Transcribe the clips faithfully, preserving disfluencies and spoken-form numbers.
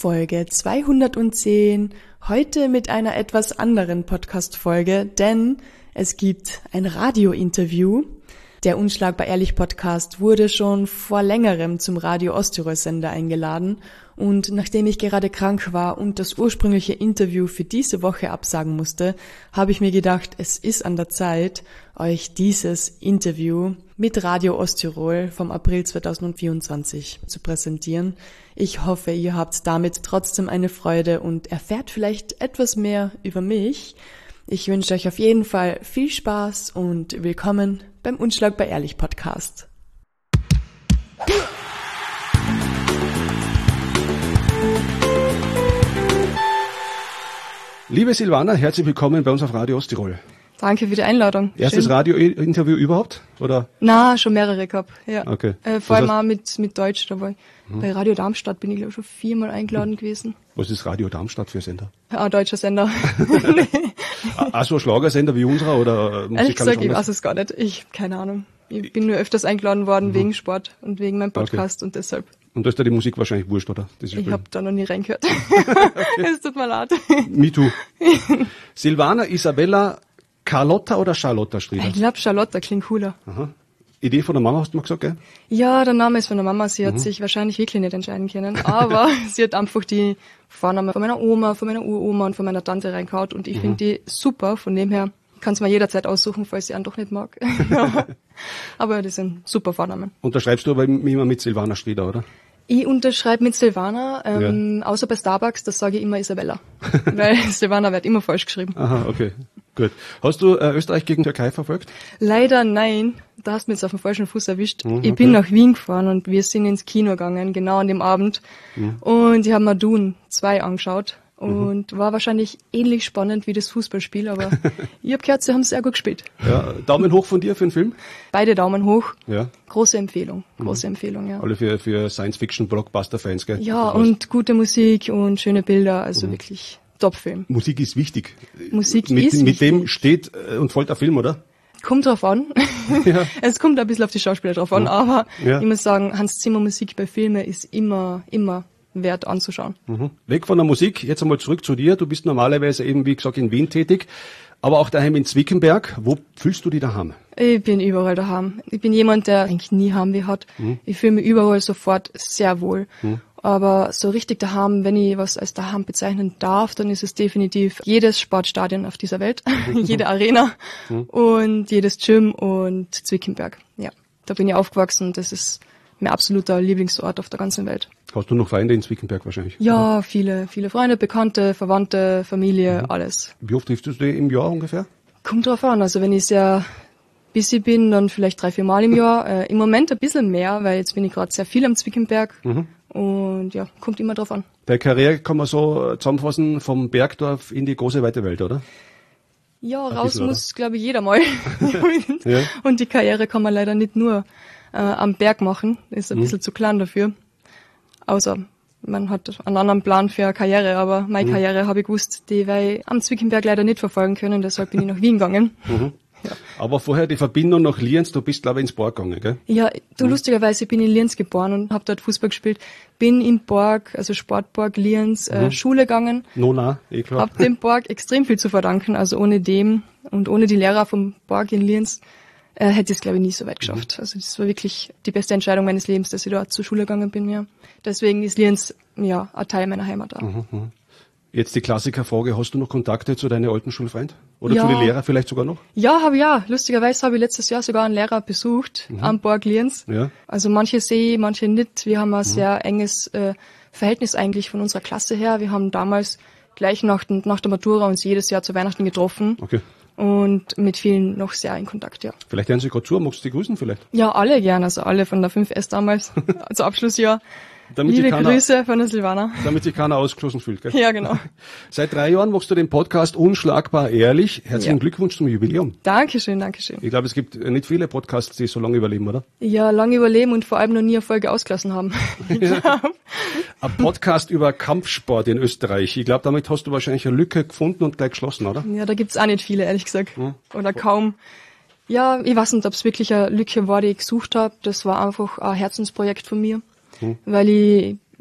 Folge zweihundertzehn, heute mit einer etwas anderen Podcast-Folge, denn es gibt ein Radio-Interview. Der Unschlagbar Ehrlich Podcast wurde schon vor längerem zum Radio Osttirol-Sender eingeladen und nachdem ich gerade krank war und das ursprüngliche Interview für diese Woche absagen musste, habe ich mir gedacht, es ist an der Zeit, euch dieses Interview mit Radio Osttirol vom April zweitausendvierundzwanzig zu präsentieren. Ich hoffe, ihr habt damit trotzdem eine Freude und erfährt vielleicht etwas mehr über mich. Ich wünsche euch auf jeden Fall viel Spaß und willkommen beim Unschlagbar Ehrlich Podcast. Liebe Silvana, herzlich willkommen bei uns auf Radio Osttirol. Danke für die Einladung. Erstes Radio-Interview überhaupt, oder? Na, schon mehrere gehabt, ja. Okay. Äh, vor allem auch mit, mit Deutsch dabei. Hm. Bei Radio Darmstadt bin ich, glaube ich, schon viermal eingeladen hm. gewesen. Was ist Radio Darmstadt für Sender? Ah, deutscher Sender. Ach so, ein Schlagersender wie unserer, oder? Äh, Ehrlich gesagt, ich weiß es gar nicht. Ich, keine Ahnung. Ich bin nur öfters eingeladen worden mhm. wegen Sport und wegen meinem Podcast okay. und deshalb. Und da ist da die Musik wahrscheinlich wurscht, oder? Ich habe da noch nie reingehört. Okay. Es tut mir leid. Me too. Silvana Isabella Carlotta oder Charlotta Strieder? Ich glaube, Charlotta klingt cooler. Aha. Idee von der Mama, hast du mal gesagt, gell? Ja, der Name ist von der Mama. Sie hat mhm. sich wahrscheinlich wirklich nicht entscheiden können. Aber sie hat einfach die Vornamen von meiner Oma, von meiner Uroma und von meiner Tante reingehauen. Und ich mhm. finde die super. Von dem her kann es mir jederzeit aussuchen, falls sie einen doch nicht mag. Aber das sind super Vornamen. Unterschreibst du aber immer mit Silvana Strieder, oder? Ich unterschreibe mit Silvana, ähm, ja. außer bei Starbucks, das sage ich immer Isabella. Weil Silvana wird immer falsch geschrieben. Aha, okay. Gut. Hast du äh, Österreich gegen Türkei verfolgt? Leider nein. Da hast du mich jetzt auf dem falschen Fuß erwischt. Mhm, ich bin nach Wien gefahren und wir sind ins Kino gegangen, genau an dem Abend. Mhm. Und ich habe mir Dune zwei angeschaut. Und mhm. war wahrscheinlich ähnlich spannend wie das Fußballspiel, aber ich habe gehört, sie haben es sehr gut gespielt. Ja, Daumen hoch von dir für den Film? Beide Daumen hoch. Ja. Große Empfehlung, große mhm. Empfehlung, ja. Alle für, für Science-Fiction-Blockbuster-Fans, gell? Ja, und gute Musik und schöne Bilder, also mhm. wirklich Top-Film. Musik ist wichtig. Musik mit, ist Mit wichtig. dem steht und folgt der Film, oder? Kommt drauf an. Ja. Es kommt ein bisschen auf die Schauspieler drauf an, ja. aber ja. ich muss sagen, Hans Zimmer Musik bei Filmen ist immer, immer wert anzuschauen. Mhm. Weg von der Musik, jetzt einmal zurück zu dir. Du bist normalerweise eben, wie gesagt, in Wien tätig, aber auch daheim in Zwickenberg. Wo fühlst du dich daheim? Ich bin überall daheim. Ich bin jemand, der eigentlich nie Heimweh hat. Mhm. Ich fühle mich überall sofort sehr wohl. Mhm. Aber so richtig daheim, wenn ich was als daheim bezeichnen darf, dann ist es definitiv jedes Sportstadion auf dieser Welt, jede Arena mhm. und jedes Gym und Zwickenberg. Ja, da bin ich aufgewachsen. Das ist mein absoluter Lieblingsort auf der ganzen Welt. Hast du noch Freunde in Zwickenberg wahrscheinlich? Ja, oder? viele, viele Freunde, Bekannte, Verwandte, Familie, mhm. alles. Wie oft triffst du dich im Jahr ungefähr? Kommt drauf an, also wenn ich sehr busy bin, dann vielleicht drei, vier Mal im Jahr. Äh, Im Moment ein bisschen mehr, weil jetzt bin ich gerade sehr viel am Zwickenberg mhm. und ja, kommt immer drauf an. Deine Karriere kann man so zusammenfassen, vom Bergdorf in die große weite Welt, oder? Ja, ein raus bisschen, muss, glaube ich, jeder mal. ja. Und die Karriere kann man leider nicht nur äh, am Berg machen, ist ein mhm. bisschen zu klein dafür. Außer man hat einen anderen Plan für eine Karriere, aber meine mhm. Karriere habe ich gewusst, die werde ich am Zwickenberg leider nicht verfolgen können, deshalb bin ich nach Wien gegangen. Mhm. Ja. Aber vorher die Verbindung nach Lienz, du bist glaube ich ins Borg gegangen, gell? Ja, du mhm. lustigerweise, ich bin in Lienz geboren und habe dort Fußball gespielt, bin in Borg, also Sportborg Lienz, mhm. äh, Schule gegangen. No, na, eh klar. Hab dem Borg extrem viel zu verdanken, also ohne dem und ohne die Lehrer vom Borg in Lienz äh, hätte ich es glaube ich nie so weit geschafft. Mhm. Also das war wirklich die beste Entscheidung meines Lebens, dass ich dort zur Schule gegangen bin, ja. Deswegen ist Lienz, ja, ein Teil meiner Heimat da. Mhm, mh. Jetzt die Klassikerfrage, hast du noch Kontakte zu deinen alten Schulfreunden? Oder ja. zu den Lehrern vielleicht sogar noch? Ja, habe ich ja. Lustigerweise habe ich letztes Jahr sogar einen Lehrer besucht, mhm. am Borg Lienz. Ja. Also manche sehe ich, manche nicht. Wir haben ein mhm. sehr enges äh, Verhältnis eigentlich von unserer Klasse her. Wir haben damals gleich nach, nach der Matura uns jedes Jahr zu Weihnachten getroffen. Okay. Und mit vielen noch sehr in Kontakt, ja. Vielleicht hören Sie gerade zu, magst du die grüßen vielleicht? Ja, alle gern, also alle von der fünf S damals, also Abschlussjahr. Damit Liebe keiner, Grüße von der Silvana. Damit sich keiner ausgeschlossen fühlt, gell? Ja, genau. Seit drei Jahren machst du den Podcast Unschlagbar Ehrlich. Herzlichen ja. Glückwunsch zum Jubiläum. Dankeschön, Dankeschön. Ich glaube, es gibt nicht viele Podcasts, die so lange überleben, oder? Ja, lange überleben und vor allem noch nie eine Folge ausgelassen haben. Ja. Ein Podcast über Kampfsport in Österreich. Ich glaube, damit hast du wahrscheinlich eine Lücke gefunden und gleich geschlossen, oder? Ja, da gibt's auch nicht viele, ehrlich gesagt. Hm. Oder kaum. Ja, ich weiß nicht, ob es wirklich eine Lücke war, die ich gesucht habe. Das war einfach ein Herzensprojekt von mir. Hm. Weil ich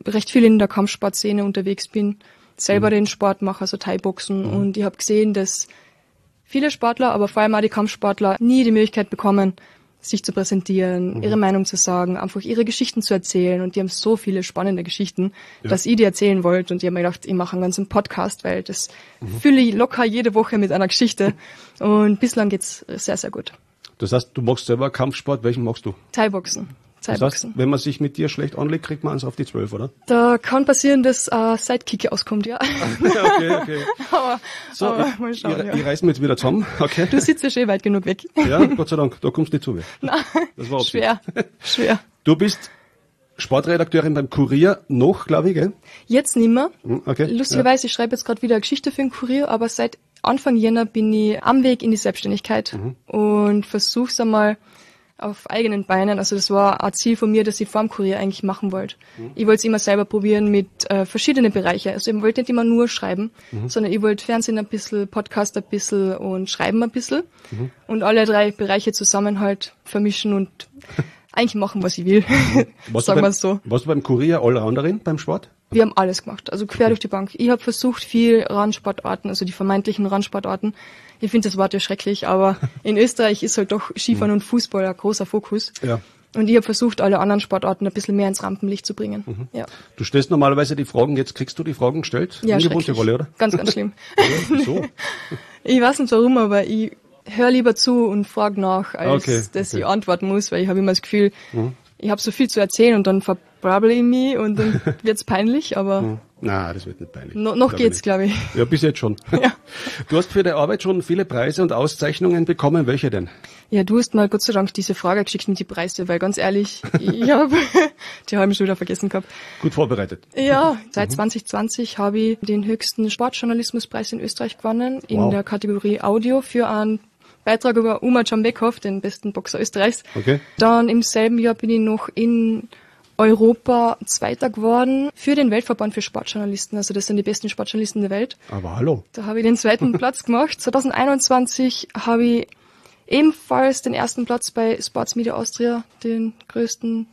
recht viel in der Kampfsportszene unterwegs bin, selber Mhm. den Sport mache, also Thai-Boxen. Mhm. Und ich habe gesehen, dass viele Sportler, aber vor allem auch die Kampfsportler, nie die Möglichkeit bekommen, sich zu präsentieren, mhm. ihre Meinung zu sagen, einfach ihre Geschichten zu erzählen. Und die haben so viele spannende Geschichten, ja. dass ich die erzählen wollte. Und ich habe mir gedacht, ich mache einen ganzen Podcast, weil das mhm. fülle ich locker jede Woche mit einer Geschichte. Und bislang geht's sehr, sehr gut. Das heißt, du machst selber Kampfsport. Welchen machst du? Thai-Boxen. Das heißt, wenn man sich mit dir schlecht anlegt, kriegt man eins auf die zwölf, oder? Da kann passieren, dass äh, Sidekick auskommt, ja. okay, okay. aber, so, aber ich, mal schauen, ich, ja. ich reiß mich jetzt wieder zusammen. Okay. Du sitzt ja schon weit genug weg. Ja, Gott sei Dank, da kommst du nicht zu mir. Nein, das war schwer, schwer. Du bist Sportredakteurin beim Kurier noch, glaube ich, gell? Jetzt nimmer. Okay. Lustigerweise, ja. ich schreibe jetzt gerade wieder eine Geschichte für den Kurier, aber seit Anfang Jänner bin ich am Weg in die Selbstständigkeit mhm. und versuche es einmal auf eigenen Beinen. Also das war ein Ziel von mir, das ich vor dem Kurier eigentlich machen wollte. Mhm. Ich wollte es immer selber probieren mit äh, verschiedenen Bereichen. Also ich wollte nicht immer nur schreiben, mhm. sondern ich wollte Fernsehen ein bisschen, Podcast ein bisschen und Schreiben ein bisschen. Mhm. Und alle drei Bereiche zusammen halt vermischen und eigentlich machen, was ich will. Mhm. Sagen wir es so. Warst du beim Kurier Allrounderin beim Sport? Wir haben alles gemacht, also quer durch die Bank. Ich habe versucht, viel Randsportarten, also die vermeintlichen Randsportarten. Ich finde das Wort ja schrecklich, aber in Österreich ist halt doch Skifahren mhm. und Fußball ein großer Fokus. Ja. Und ich habe versucht, alle anderen Sportarten ein bisschen mehr ins Rampenlicht zu bringen. Mhm. Ja. Du stellst normalerweise die Fragen, jetzt kriegst du die Fragen gestellt? Ja, schrecklich. Rolle, oder? Ganz, ganz schlimm. Ja, wieso? Ich weiß nicht warum, aber ich höre lieber zu und frage nach, als okay, dass okay. ich antworten muss, weil ich habe immer das Gefühl, mhm. ich habe so viel zu erzählen und dann verbrabbel ich mich und dann wird's peinlich, aber mhm. Na, das wird nicht peinlich. No, noch glaub geht's, glaube ich. Ja, bis jetzt schon. Ja. Du hast für deine Arbeit schon viele Preise und Auszeichnungen bekommen. Welche denn? Ja, du hast mal Gott sei Dank diese Frage geschickt mit die Preise, weil ganz ehrlich, ich habe die habe ich schon wieder vergessen gehabt. Gut vorbereitet. Ja, seit mhm. zwanzig zwanzig habe ich den höchsten Sportjournalismuspreis in Österreich gewonnen, in wow. der Kategorie Audio für einen Beitrag über Umar Jambekov, den besten Boxer Österreichs. Okay. Dann im selben Jahr bin ich noch in Europa Zweiter geworden für den Weltverband für Sportjournalisten. Also das sind die besten Sportjournalisten der Welt. Aber hallo. Da habe ich den zweiten Platz gemacht. zwanzig einundzwanzig habe ich ebenfalls den ersten Platz bei Sports Media Austria, den größten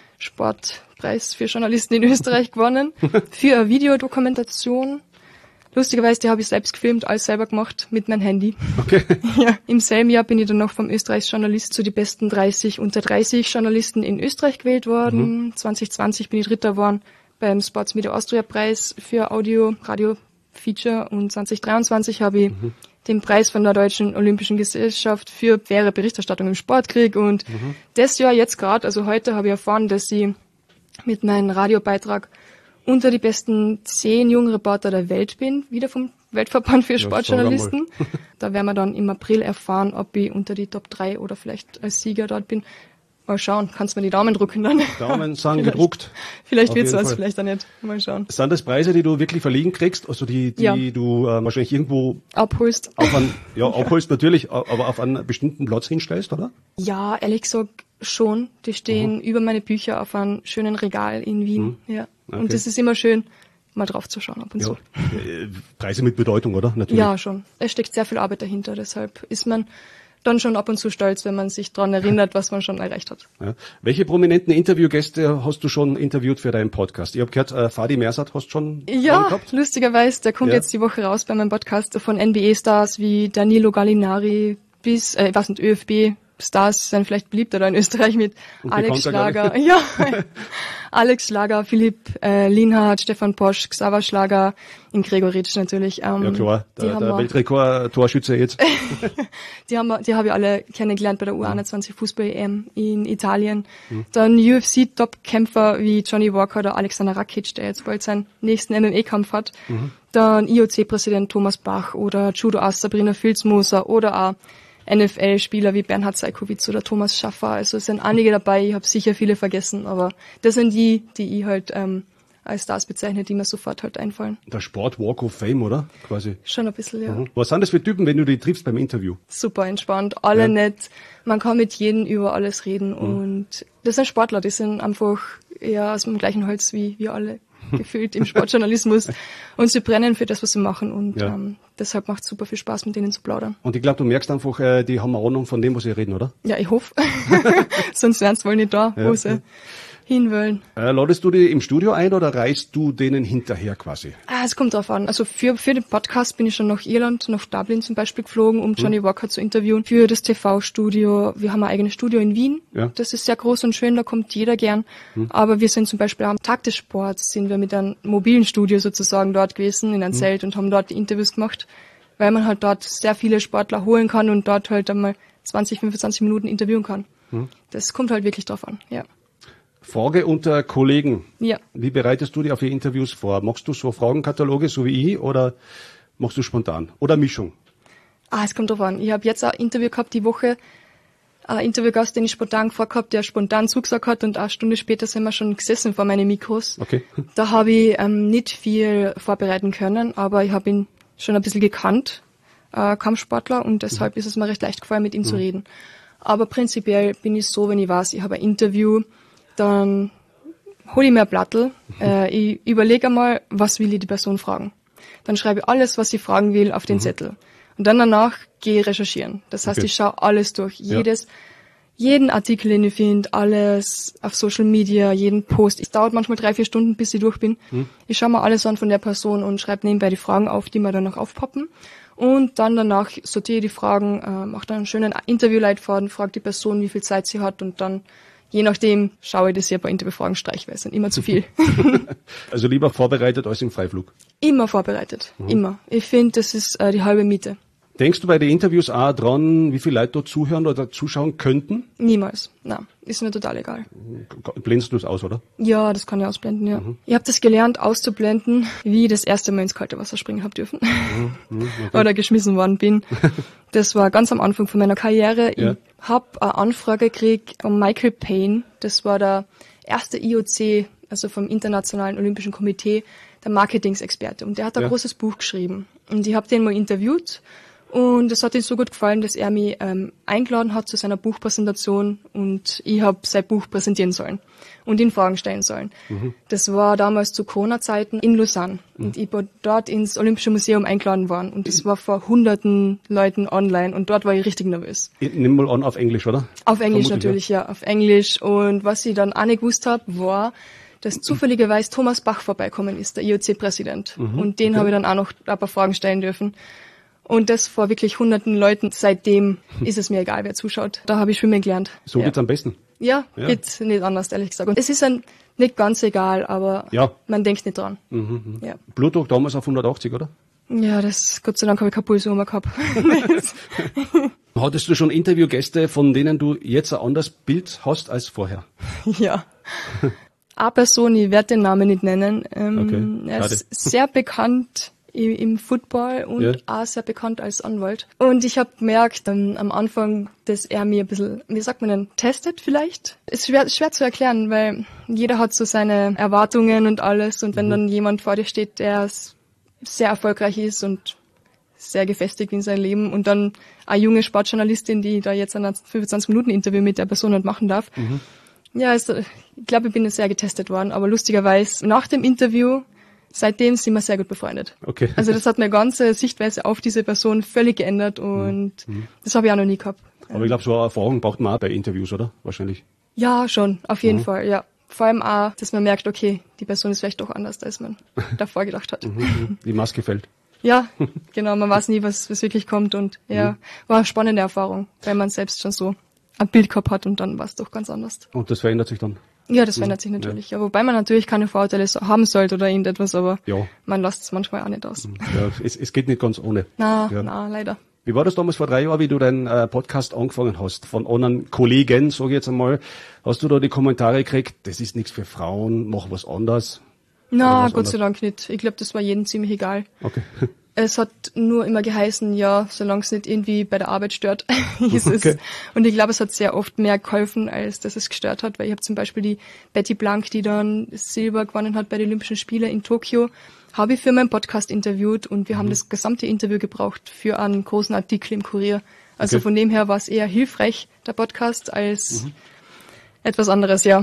Sportpreis für Journalisten in Österreich, gewonnen. Für eine Videodokumentation. Lustigerweise, die habe ich selbst gefilmt, alles selber gemacht mit meinem Handy. Okay. Ja, im selben Jahr bin ich dann noch vom Österreichs Journalist zu die besten dreißig unter dreißig Journalisten in Österreich gewählt worden. Mhm. zwanzig zwanzig bin ich Dritter geworden beim Sports Media Austria Preis für Audio, Radio Feature und zwanzig dreiundzwanzig habe ich mhm. den Preis von der Deutschen Olympischen Gesellschaft für faire Berichterstattung im Sport gekriegt und mhm. das Jahr jetzt gerade, also heute habe ich erfahren, dass ich mit meinem Radiobeitrag unter die besten zehn jungen Reporter der Welt bin, wieder vom Weltverband für Sportjournalisten. Ja, da werden wir dann im April erfahren, ob ich unter die Top drei oder vielleicht als Sieger dort bin. Mal schauen, kannst du mir die Daumen drücken dann? Daumen sind gedruckt. Vielleicht wird's was, vielleicht auch nicht. Mal schauen. Sind das Preise, die du wirklich verliehen kriegst, also die, die ja. du äh, wahrscheinlich irgendwo abholst? Auf einen, ja, abholst natürlich, aber auf einen bestimmten Platz hinstellst, oder? Ja, ehrlich gesagt schon. Die stehen mhm. über meine Bücher auf einem schönen Regal in Wien. Mhm. Ja. Okay. Und das ist immer schön, mal drauf zu schauen ab und ja. zu. Preise mit Bedeutung, oder? Natürlich. Ja, schon. Es steckt sehr viel Arbeit dahinter, deshalb ist man dann schon ab und zu stolz, wenn man sich daran erinnert, was man schon erreicht hat. Ja. Welche prominenten Interviewgäste hast du schon interviewt für deinen Podcast? Ich habe gehört, äh, Fadi Mersat hast du schon Ja, gehabt? Lustigerweise, der kommt ja. jetzt die Woche raus bei meinem Podcast von N B A-Stars wie Danilo Gallinari bis, äh, was sind Ö F B-Stars, sind vielleicht beliebter da in Österreich mit und Alex Schlager. Ja, Alex Schlager, Philipp äh, Lienhardt, Stefan Posch, Xaver Schlager, in Gregoritsch natürlich. Ähm, ja klar, der, der Weltrekord-Torschütze jetzt. die haben wir, die habe ich alle kennengelernt bei der U einundzwanzig Fußball-E M in Italien. Mhm. Dann U F C-Top-Kämpfer wie Johnny Walker oder Alexander Rakic, der jetzt bald seinen nächsten M M A-Kampf hat. Mhm. Dann I O C-Präsident Thomas Bach oder Judo-Ass Sabrina Filzmoser oder auch N F L-Spieler wie Bernhard Seikowitz oder Thomas Schaffer. Also es sind einige dabei, ich habe sicher viele vergessen, aber das sind die, die ich halt ähm, als Stars bezeichne, die mir sofort halt einfallen. Der Sport Walk of Fame, oder? Quasi. Schon ein bisschen, ja. Mhm. Was sind das für Typen, wenn du die triffst beim Interview? Super entspannt, alle ja. nett. Man kann mit jedem über alles reden mhm. und das sind Sportler, die sind einfach eher aus dem gleichen Holz wie wir alle. Gefühlt im Sportjournalismus und sie brennen für das, was sie machen und ja. ähm, deshalb macht es super viel Spaß, mit denen zu plaudern. Und ich glaube, du merkst einfach, äh, die haben eine Ahnung von dem, was sie reden, oder? Ja, ich hoffe. Sonst wären sie wohl nicht da, ja. wo sie hinwollen. Äh, ladest du die im Studio ein oder reist du denen hinterher quasi? Ah, es kommt drauf an. Also für, für den Podcast bin ich schon nach Irland, nach Dublin zum Beispiel geflogen, um Johnny hm. Walker zu interviewen. Für das T V-Studio, wir haben ein eigenes Studio in Wien. Ja. Das ist sehr groß und schön, da kommt jeder gern. Hm. Aber wir sind zum Beispiel am Tag des Sports, sind wir mit einem mobilen Studio sozusagen dort gewesen, in einem hm. Zelt und haben dort die Interviews gemacht, weil man halt dort sehr viele Sportler holen kann und dort halt einmal zwanzig, fünfundzwanzig Minuten interviewen kann. Hm. Das kommt halt wirklich drauf an, ja. Frage unter Kollegen. Ja. Wie bereitest du dich auf die Interviews vor? Machst du so Fragenkataloge, so wie ich, oder machst du spontan? Oder Mischung? Ah, es kommt drauf an. Ich habe jetzt ein Interview gehabt die Woche, ein Interviewgast, den ich spontan gefragt habe, der spontan zugesagt hat und eine Stunde später sind wir schon gesessen vor meinen Mikros. Okay. Da habe ich ähm, nicht viel vorbereiten können, aber ich habe ihn schon ein bisschen gekannt, äh, Kampfsportler, und deshalb mhm. ist es mir recht leicht gefallen, mit ihm mhm. zu reden. Aber prinzipiell bin ich so, wenn ich weiß, ich habe ein Interview, dann hole ich mir ein Blattl, äh, ich überlege einmal, was will ich die Person fragen. Dann schreibe ich alles, was ich fragen will, auf den mhm. Zettel. Und dann danach gehe ich recherchieren. Das heißt, okay. ich schaue alles durch. Jedes, ja. jeden Artikel, den ich finde, alles auf Social Media, jeden Post. Es dauert manchmal drei, vier Stunden, bis ich durch bin. Mhm. Ich schaue mir alles an von der Person und schreibe nebenbei die Fragen auf, die mir dann noch aufpoppen. Und dann danach sortiere ich die Fragen, äh, mache dann einen schönen Interviewleitfaden, frage die Person, wie viel Zeit sie hat, und dann je nachdem schaue ich, dass ich ein paar Interviewfragen streiche, weil es sind immer zu viel. Also lieber vorbereitet als im Freiflug? Immer vorbereitet, mhm. immer. Ich finde, das ist äh, die halbe Miete. Denkst du bei den Interviews auch dran, wie viele Leute dort zuhören oder zuschauen könnten? Niemals, nein, ist mir total egal. Blendest du es aus, oder? Ja, das kann ich ausblenden, ja. Mhm. Ich habe das gelernt, auszublenden, wie ich das erste Mal ins kalte Wasser springen habe dürfen. Mhm. Okay. Oder geschmissen worden bin. Das war ganz am Anfang von meiner Karriere. Ja. Ich habe eine Anfrage gekriegt von Michael Payne. Das war der erste I O C, also vom Internationalen Olympischen Komitee, der Marketingsexperte. Und der hat ein ja. großes Buch geschrieben. Und ich habe den mal interviewt. Und es hat ihm so gut gefallen, dass er mich ähm, eingeladen hat zu seiner Buchpräsentation, und ich habe sein Buch präsentieren sollen und ihn Fragen stellen sollen. Mhm. Das war damals zu Corona-Zeiten in Lausanne, mhm. und ich war dort ins Olympische Museum eingeladen worden, und das war vor hunderten Leuten online, und dort war ich richtig nervös. Ich nimm mal an, auf Englisch, oder? Auf Englisch Vermutlich, natürlich, ja. ja, auf Englisch. Und was ich dann auch nicht gewusst habe, war, dass zufälligerweise Thomas Bach vorbeikommen ist, der I O C-Präsident. Mhm. Und den okay. habe ich dann auch noch ein paar Fragen stellen dürfen. Und das vor wirklich hunderten Leuten. Seitdem ist es mir egal, wer zuschaut. Da habe ich schwimmen gelernt. So ja. geht's am besten. Ja, ja, geht nicht anders, ehrlich gesagt. Und es ist ein, nicht ganz egal, aber ja. man denkt nicht dran. Mhm, ja. Blutdruck damals auf hundertachtzig, oder? Ja, das, Gott sei Dank habe ich keine Pulsuhr gehabt. Hattest du schon Interviewgäste, von denen du jetzt ein anderes Bild hast als vorher? Ja. Eine Person, ich werde den Namen nicht nennen. Ähm, okay. Er ist sehr bekannt im Football und ja. auch sehr bekannt als Anwalt. Und ich habe gemerkt ähm, am Anfang, dass er mir ein bisschen, wie sagt man denn, testet vielleicht? Ist schwer, schwer zu erklären, weil jeder hat so seine Erwartungen und alles. Und wenn mhm. dann jemand vor dir steht, der sehr erfolgreich ist und sehr gefestigt in seinem Leben, und dann eine junge Sportjournalistin, die da jetzt ein fünfundzwanzig Minuten Interview mit der Person nicht machen darf. Mhm. Ja, also, ich glaube, ich bin sehr getestet worden. Aber lustigerweise, nach dem Interview, seitdem sind wir sehr gut befreundet. Okay. Also das hat meine ganze Sichtweise auf diese Person völlig geändert, und mhm. das habe ich auch noch nie gehabt. Aber ich glaube, so eine Erfahrung braucht man auch bei Interviews, oder? Wahrscheinlich. Ja, schon, auf jeden mhm. Fall, ja. Vor allem auch, dass man merkt, okay, die Person ist vielleicht doch anders, als man davor gedacht hat. Mhm. Die Maske fällt. Ja, genau, man weiß nie, was, was wirklich kommt, und ja, mhm. war eine spannende Erfahrung, weil man selbst schon so ein Bild gehabt hat, und dann war es doch ganz anders. Und das verändert sich dann? Ja, das verändert sich natürlich. Ja. Ja, wobei man natürlich keine Vorurteile haben sollte oder irgendetwas, aber ja. man lässt es manchmal auch nicht aus. Ja, es, es geht nicht ganz ohne. Na, ja. na, leider. Wie war das damals vor drei Jahren, wie du deinen äh, Podcast angefangen hast? Von anderen Kollegen, sage ich jetzt einmal. Hast du da die Kommentare gekriegt, das ist nichts für Frauen, mach was anderes? Na, Gott sei Dank nicht. Ich glaube, das war jedem ziemlich egal. Okay. Es hat nur immer geheißen, ja, solange es nicht irgendwie bei der Arbeit stört, ist okay. es. Und ich glaube, es hat sehr oft mehr geholfen, als dass es gestört hat, weil ich habe zum Beispiel die Betty Blank, die dann Silber gewonnen hat bei den Olympischen Spielen in Tokio, habe ich für meinen Podcast interviewt, und wir mhm. haben das gesamte Interview gebraucht für einen großen Artikel im Kurier. Also okay. von dem her war es eher hilfreich, der Podcast, als mhm. etwas anderes, ja.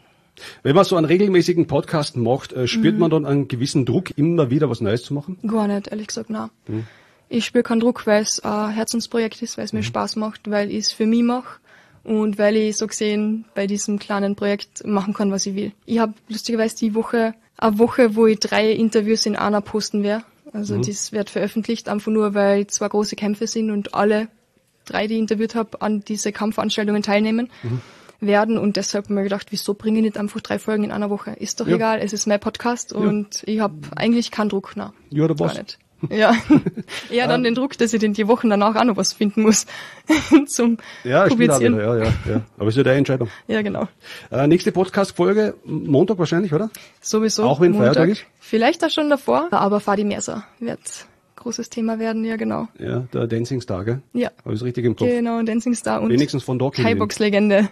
Wenn man so einen regelmäßigen Podcast macht, äh, spürt mhm. man dann einen gewissen Druck, immer wieder was Neues zu machen? Gar nicht, ehrlich gesagt, nein. Mhm. Ich spüre keinen Druck, weil es ein Herzensprojekt ist, weil es mir mhm. Spaß macht, weil ich es für mich mache. und weil ich so gesehen bei diesem kleinen Projekt machen kann, was ich will. Ich habe lustigerweise die Woche, eine Woche, wo ich drei Interviews in einer posten werde. Also mhm. das wird veröffentlicht, einfach nur, weil zwei große Kämpfe sind und alle drei, die ich interviewt habe, an diese Kampfveranstaltungen teilnehmen mhm. werden. Und deshalb habe ich mir gedacht, wieso bringe ich nicht einfach drei Folgen in einer Woche? Ist doch ja. egal, es ist mein Podcast ja. und ich habe eigentlich keinen Druck. Nein, ja, der Boss. Nicht. Ja, eher dann den Druck, dass ich in die Wochen danach auch noch was finden muss zum ja, Publizieren. Ja, ja, ja. Aber es ist ja deine Entscheidung. Ja, genau. Äh, nächste Podcast-Folge, Montag wahrscheinlich, oder? Sowieso. Auch wenn Montag. Feiertag ist? Vielleicht auch schon davor, aber Fadi Mercer wird großes Thema werden, ja genau. Ja, der Dancing Star, gell? Ja. Habe ich es richtig im Kopf? Genau, Dancing Star und wenigstens von da Thai-Box-Legende.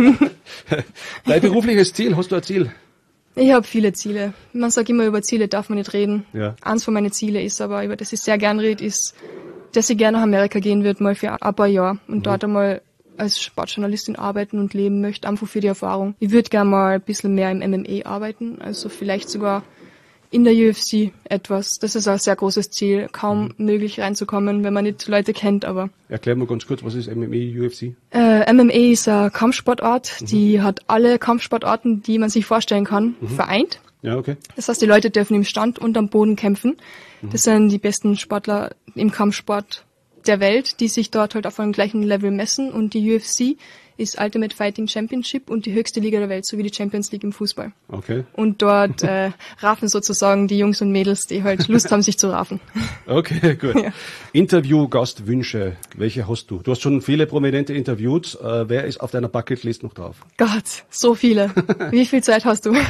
Dein berufliches Ziel, hast du ein Ziel? Ich habe viele Ziele. Man sagt immer, über Ziele darf man nicht reden. Ja. Eins von meinen Zielen ist aber, über das ich sehr gern rede, ist, dass ich gerne nach Amerika gehen würde, mal für ein paar Jahre und mhm. dort einmal als Sportjournalistin arbeiten und leben möchte, einfach für die Erfahrung. Ich würde gerne mal ein bisschen mehr im M M A arbeiten, also vielleicht sogar in der U F C etwas. Das ist ein sehr großes Ziel, kaum mhm. möglich reinzukommen, wenn man nicht Leute kennt, aber... Erklär mal ganz kurz, was ist M M A, U F C? Äh, M M A ist eine Kampfsportart, mhm. die hat alle Kampfsportarten, die man sich vorstellen kann, mhm. vereint. Ja, okay. Das heißt, die Leute dürfen im Stand und am Boden kämpfen. Mhm. Das sind die besten Sportler im Kampfsport der Welt, die sich dort halt auf einem gleichen Level messen, und die U F C ist Ultimate Fighting Championship und die höchste Liga der Welt, so wie die Champions League im Fußball. Okay. Und dort äh, raffen sozusagen die Jungs und Mädels, die halt Lust haben, sich zu raffen. Okay, gut. Ja. Interview-Gastwünsche, welche hast du? Du hast schon viele Prominente interviewt. Äh, wer ist auf deiner Bucketlist noch drauf? Gott, so viele. Wie viel Zeit hast du?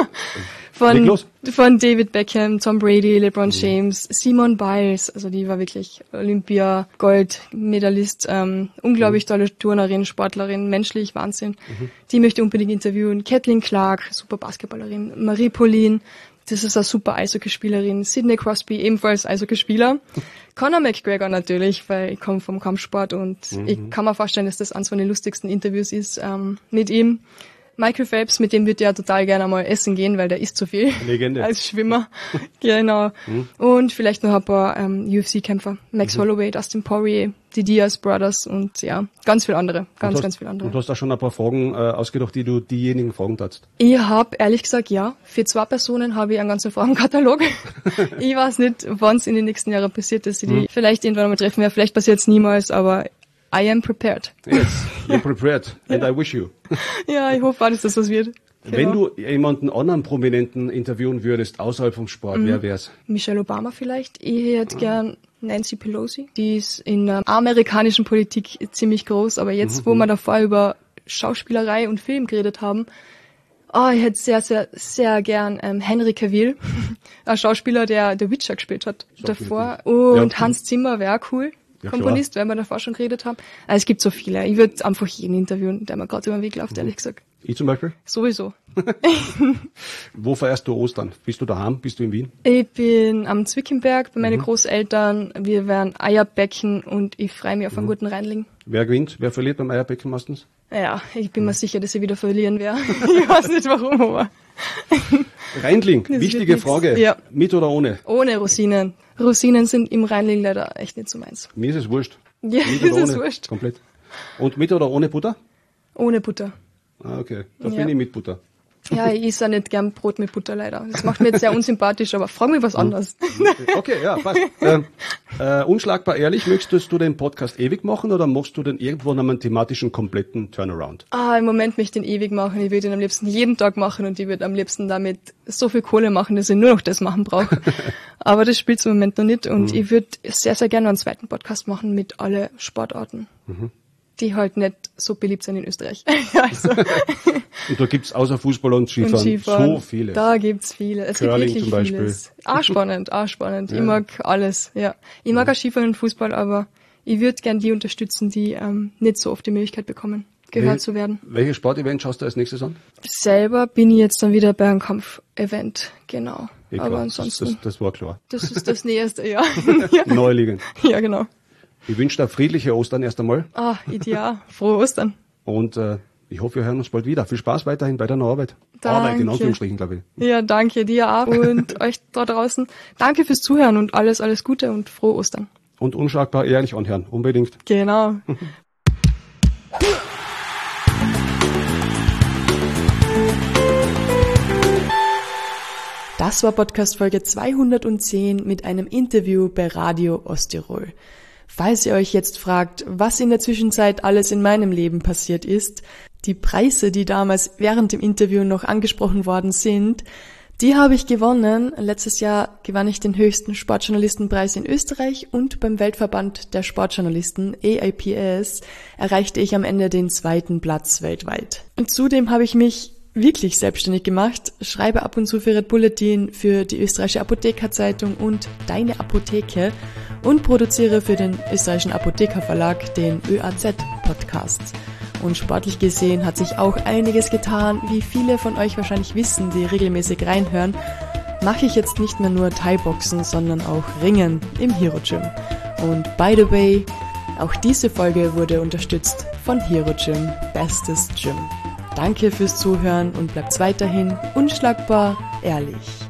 Von, von David Beckham, Tom Brady, LeBron James, mhm. Simone Biles, also die war wirklich Olympia-Gold-Medalist, ähm, unglaublich mhm. tolle Turnerin, Sportlerin, menschlich, Wahnsinn. Mhm. Die möchte ich unbedingt interviewen. Kathleen Clark, super Basketballerin. Marie Pauline, das ist eine super Eishockeyspielerin. Sidney Crosby, ebenfalls Eishockeyspieler. Conor McGregor natürlich, weil ich komme vom Kampfsport und mhm. ich kann mir vorstellen, dass das eines von den lustigsten Interviews ist ähm, mit ihm. Michael Phelps, mit dem würde ich ja total gerne mal essen gehen, weil der isst zu viel. Legende. Als Schwimmer. Genau. Mhm. Und vielleicht noch ein paar ähm, U F C-Kämpfer. Max mhm. Holloway, Dustin Poirier, die Diaz Brothers und ja, ganz viele andere. Ganz, hast, ganz viele andere. Und du hast da schon ein paar Fragen äh, ausgedacht, die du diejenigen fragen darfst? Ich habe ehrlich gesagt, ja. Für zwei Personen habe ich einen ganzen Fragenkatalog. Ich weiß nicht, wann es in den nächsten Jahren passiert, dass ich die mhm. vielleicht irgendwann einmal treffen werde. Vielleicht passiert es niemals, aber I am prepared. Yes, you're prepared. And ja. I wish you. Ja, ich hoffe auch, dass das was wird. Genau. Wenn du jemanden anderen Prominenten interviewen würdest, außerhalb vom Sport, mhm. wer wär's? Michelle Obama vielleicht. Ich hätte ah. gern Nancy Pelosi. Die ist in der amerikanischen Politik ziemlich groß, aber jetzt, mhm. wo wir davor über Schauspielerei und Film geredet haben, oh, ich hätte sehr, sehr, sehr gern ähm, Henry Cavill, ein Schauspieler, der The Witcher gespielt hat davor. Und ja. Hans Zimmer wäre cool. Ja, Komponist, weil wir davor schon geredet haben. Also es gibt so viele. Ich würde einfach jeden interviewen, der mir gerade über den Weg läuft, mhm. ehrlich gesagt. Ich zum Beispiel? Sowieso. Wo feierst du Ostern? Bist du daheim? Bist du in Wien? Ich bin am Zwickenberg bei meinen mhm. Großeltern. Wir werden Eierbecken und ich freue mich auf einen mhm. guten Reinling. Wer gewinnt? Wer verliert beim Eierbecken meistens? Ja, ich bin mhm. mir sicher, dass ich wieder verlieren werde. Ich weiß nicht warum, aber... Reinling, das wichtige Frage. Ja. Mit oder ohne? Ohne Rosinen. Rosinen sind im Reinling leider echt nicht so meins. Mir ist es wurscht. Ja, mit mir ist ohne? es wurscht. Komplett. Und mit oder ohne Butter? Ohne Butter. Ah, okay. Da ja. bin ich mit Butter. Ja, ich esse auch nicht gern Brot mit Butter leider. Das macht mir jetzt sehr unsympathisch, aber frag mich was anderes. Okay, ja, passt. äh, äh, unschlagbar ehrlich, möchtest du den Podcast ewig machen oder machst du denn irgendwo einen thematischen kompletten Turnaround? Ah, im Moment möchte ich den ewig machen. Ich würde ihn am liebsten jeden Tag machen und ich würde am liebsten damit so viel Kohle machen, dass ich nur noch das machen brauche. Aber das spielt im Moment noch nicht und mhm. ich würde sehr, sehr gerne einen zweiten Podcast machen mit alle Sportarten. Mhm. Die halt nicht so beliebt sind in Österreich. also. Und da gibt's außer Fußball und Skifahren, und Skifahren so viele. Da gibt's viele. Es Curling gibt wirklich zum Beispiel. Vieles. Auch spannend, auch spannend. Ja. Ich mag alles, ja. Ich mag ja. auch Skifahren und Fußball, aber ich würde gern die unterstützen, die ähm, nicht so oft die Möglichkeit bekommen, gehört Welche, zu werden. Welche Sportevent schaust du als nächstes an? Selber bin ich jetzt dann wieder bei einem Kampfevent, genau. Ja, aber klar. ansonsten. Das, das, das war klar. Das ist das Nächste, ja. Neuliegend. Ja, genau. Ich wünsche dir friedliche Ostern erst einmal. Ah, ideal. Frohe Ostern. Und äh, ich hoffe, wir hören uns bald wieder. Viel Spaß weiterhin bei deiner Arbeit. Danke. Arbeit, in Anführungsstrichen, glaube ich. Ja, danke dir auch und euch da draußen. Danke fürs Zuhören und alles, alles Gute und frohe Ostern. Und unschlagbar ehrlich anhören, unbedingt. Genau. Das war Podcast Folge zweihundertzehn mit einem Interview bei Radio Osttirol. Falls ihr euch jetzt fragt, was in der Zwischenzeit alles in meinem Leben passiert ist, die Preise, die damals während dem Interview noch angesprochen worden sind, die habe ich gewonnen. Letztes Jahr gewann ich den höchsten Sportjournalistenpreis in Österreich und beim Weltverband der Sportjournalisten A I P S erreichte ich am Ende den zweiten Platz weltweit. Und zudem habe ich mich wirklich selbstständig gemacht, schreibe ab und zu für Red Bulletin, für die österreichische Apothekerzeitung und Deine Apotheke und produziere für den österreichischen Apothekerverlag den Ö A Z-Podcast. Und sportlich gesehen hat sich auch einiges getan. Wie viele von euch wahrscheinlich wissen, die regelmäßig reinhören, mache ich jetzt nicht mehr nur Thai-Boxen, sondern auch Ringen im Hero Gym. Und by the way, auch diese Folge wurde unterstützt von Hero Gym, bestes Gym. Danke fürs Zuhören und bleibt weiterhin unschlagbar ehrlich.